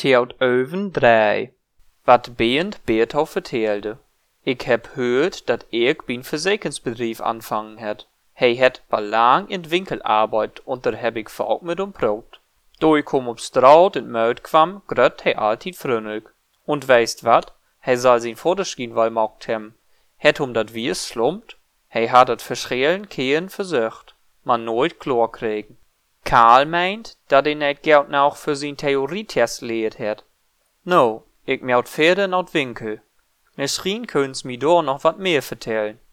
Theodoven 3. Wat Beend Beerthoff verteelde. Ik heb gehoord dat Erik bij een verzekeringsbedrijf anfangen het. Hij het al lang in de winkel arbeid en daar heb ik vaak met hem praat. Toen ik hem op straat in het muid kwam, grut hij altijd vriendelijk. Und weist wat, hij zal zijn vaderschien wel mocht hebben. Het hem dat wies slumpt, hij had het verschillende keren versucht, maar nooit klaar kregen. Karl meint, dat hij net geld nog voor zijn theorietest leerd het. Nou, ik moet verder naar het winkel. Misschien kunnen ze me daar nog wat meer vertellen.